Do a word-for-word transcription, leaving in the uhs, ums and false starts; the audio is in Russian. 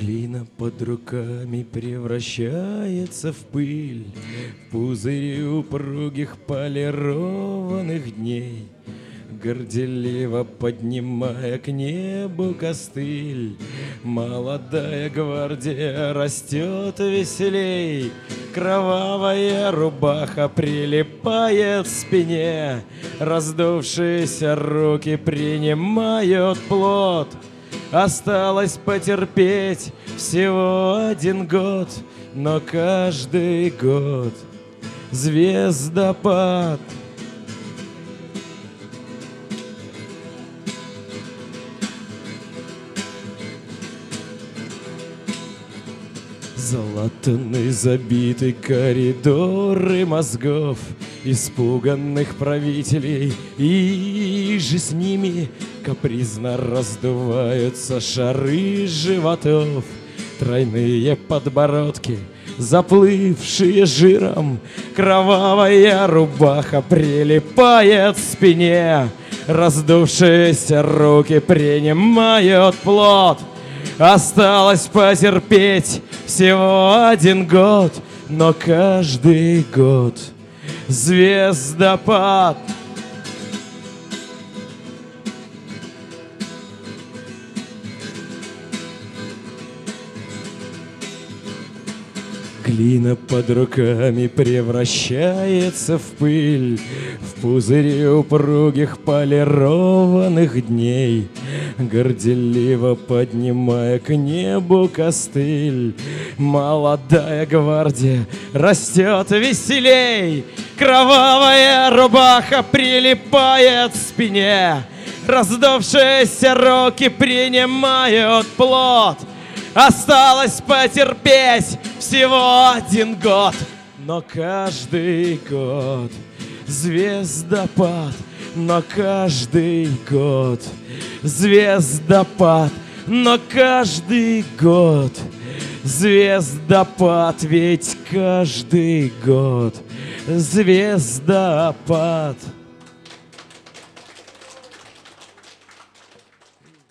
Глина под руками превращается в пыль, в пузыри упругих полированных дней. Горделиво поднимая к небу костыль, молодая гвардия растет веселей. Кровавая рубаха прилипает к спине, раздувшиеся руки принимают плод. Осталось потерпеть всего один год, но каждый год звездопад. Залатаны, забиты коридоры мозгов испуганных правителей, и же с ними капризно раздуваются шары животов. Тройные подбородки, заплывшие жиром, кровавая рубаха прилипает к спине, раздувшиеся руки принимают плод. Осталось потерпеть всего один год, но каждый год звездопад. Глина под руками превращается в пыль, в пузыри упругих полированных дней. Горделиво поднимая к небу костыль, молодая гвардия растет веселей. Кровавая рубаха прилипает к спине, раздувшиеся руки принимают плод. Осталось потерпеть всего один год, но каждый год звездопад, но каждый год звездопад, но каждый год звездопад, ведь каждый год звездопад.